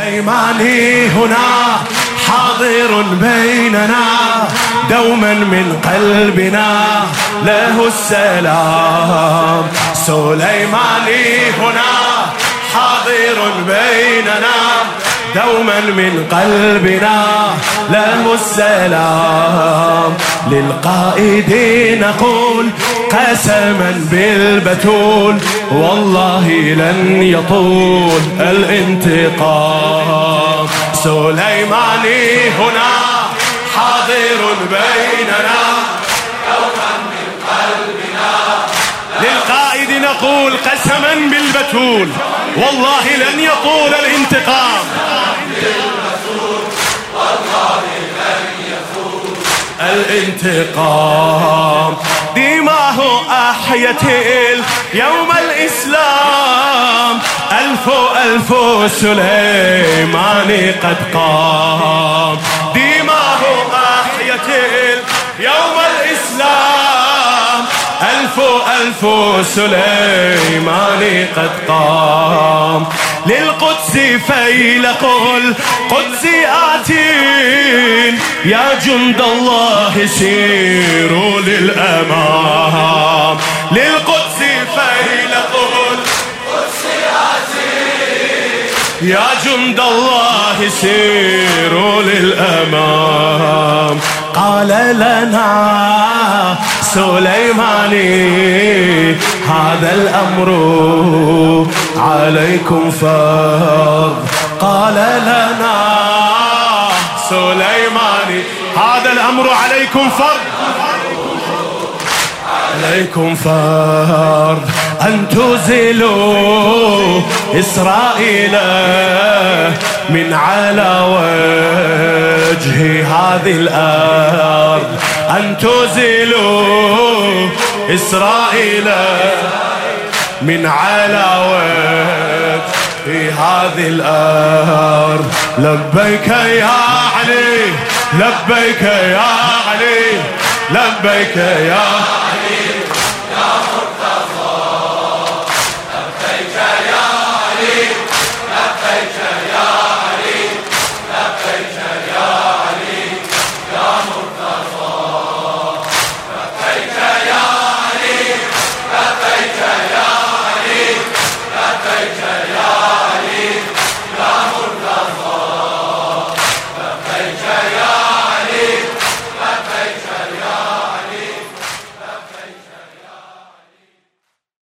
سليماني هنا حاضر بيننا دوما من قلبنا له السلام. سليماني هنا حاضر بيننا دوما من قلبنا له السلام. للقائد نقول قسما بالبتول والله لن يطول الانتقام. سليماني هنا حاضر بيننا دوما من قلبنا. للقائد نقول قسما بالبتول والله لن يطول الانتقام. الانتقام دماه أحيت اليوم الإسلام. ألف ألف سليماني قد قام. دماه أحيت اليوم الإسلام. ألف ألف سليماني قد قام. للقدس فيلق القدس آتين يا جند الله سيروا للأمام. للقدس فيلق القدس آتين يا جند الله سيروا للأمام. قال لنا سليماني هذا الأمر عليكم فرض. قال لنا سليماني هذا الأمر عليكم فرض. عليكم فرض أن تزيلوا إسرائيل من على وجه هذه الأرض. أن تزيلوا إسرائيل من على وجه هذه الأرض. لبيك يا علي لبيك يا علي لبيك يا